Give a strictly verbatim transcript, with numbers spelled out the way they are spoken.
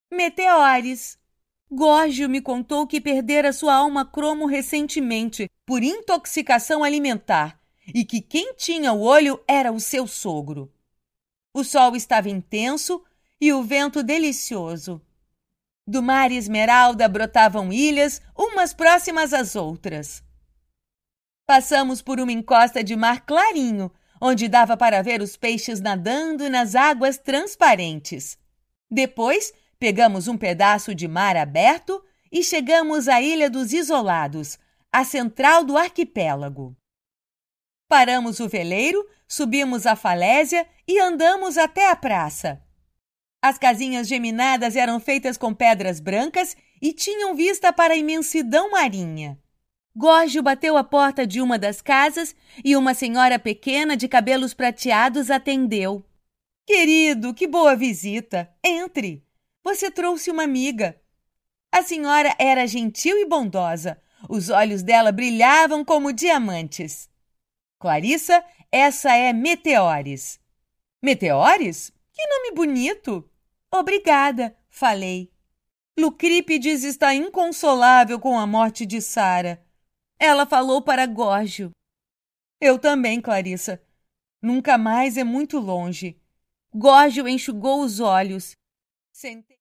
Meteores. Górgio me contou que perdera sua alma cromo recentemente por intoxicação alimentar e que quem tinha o olho era o seu sogro. O sol estava intenso e o vento delicioso. Do mar esmeralda brotavam ilhas, umas próximas às outras. Passamos por uma encosta de mar clarinho, onde dava para ver os peixes nadando nas águas transparentes. Depois, pegamos um pedaço de mar aberto e chegamos à Ilha dos Isolados, a central do arquipélago. Paramos o veleiro, subimos a falésia e andamos até a praça. As casinhas geminadas eram feitas com pedras brancas e tinham vista para a imensidão marinha. Górgio bateu à porta de uma das casas e uma senhora pequena de cabelos prateados atendeu. Querido, que boa visita! Entre! Você trouxe uma amiga. A senhora era gentil e bondosa. Os olhos dela brilhavam como diamantes. Clarissa, essa é Meteores. Meteores? Que nome bonito! Obrigada, falei. Lucrípides está inconsolável com a morte de Sara. Ela falou para Górgio. Eu também, Clarissa. Nunca mais é muito longe. Górgio enxugou os olhos. Sentei